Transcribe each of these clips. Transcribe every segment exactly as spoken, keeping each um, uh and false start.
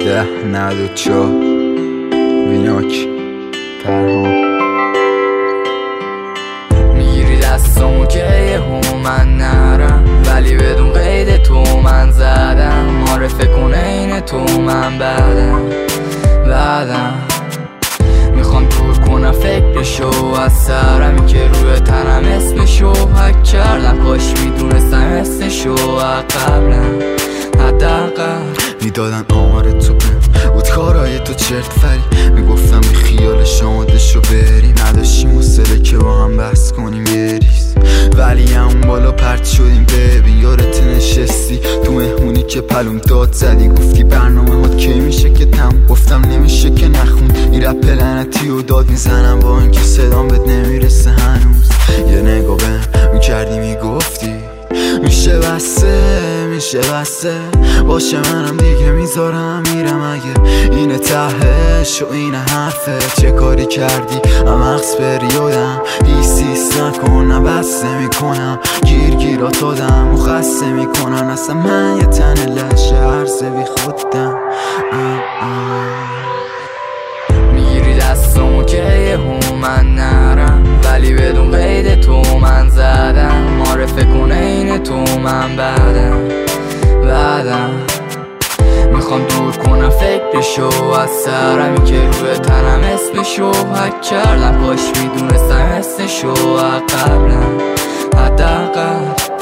ده نود و چهار ویناک پرهام. میگیری دستامو که یه هم من نرم، ولی بدون قید تو من زدم. معرفه کنه این تو من بعدم بعدم میخوام دور کنم فکرشو از سرم، که روی تنم اسمشو حک کردم. کاش میدونستم اسمشو قبلم حداقل میدادن آمار تو بهم بود کارهای تو چرت فری، میگفتم بی خیالش آماده شو بریم. نداشتیم حوصله که با هم بحث کنیم یه ریز، ولی همون بالا پرت شدیم. ببین یارت نشستی تو مهمونی که پلوم داد زدی، گفتی برنامه ها کی میشه که تموم، گفتم نمیشه که نخون. این رپ لعنتی و داد میزنم با اینکه صدام بهت نمیرسه هنوز. یه نگاه بهم میکردی میگفتی میشه بسه میشه بسه باشه، منم دیگه میذارم میرم. اگه اینه تهش و اینه حرفه، چه کاری کردی مغز بریادم. هیسیس نکن نه بس نمی کنم، گیر گیرات آدم و خسته میکنن. اصلا من یه تن لشه عرضه بی خودم. میگیری دستامو که یه هم من نرم، ولی بدون قید تو من زدم. معرفه کنه این تو من بعدم بعدم میخوام دور کنم فکرشو از سرم، که روی تنم اسمشو حک کردم. کاش میدونستم اسمشو قبلم حداقل.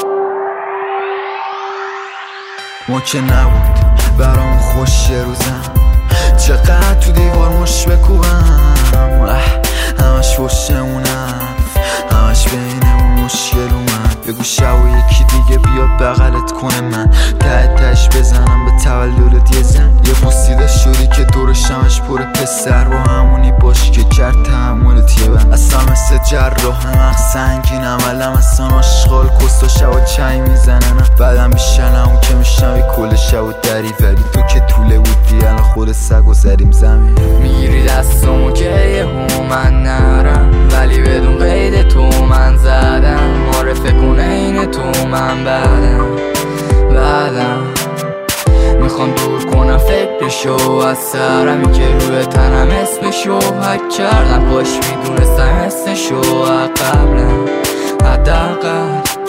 ما که نبود برام خوش روزم، چقدر تو دیوار مش بکوبم. همش پشتمونم، همش بینمون مشکل اومد. بگو شب و یکی دیگه بیاد بغلت کنه، من ته تش بزنم به تولدت یه زن. یه پوسیده شدی که دورش همش پر پسر، با همونی باش که کرد تحملت یه بند. اصلا مثل جراح مغز سنگین عملم، اصلا آشغال کستا شب و چای میزنن. بعدم بیشنم اون که میشنوی کل شب و دری، ولی تو که طوله بودی الان خود سگ و زدیم زمین. میگیری دستامو که یه هم من نرم، ولی بدون قید تو من زدم. معرفه کنه این تو من بعدم بعدم میخوام دور کنم فکرشو از سرم، که روی تنم اسمشو حک کردم. کاش میدونستم اسمشو قبلم حداقل.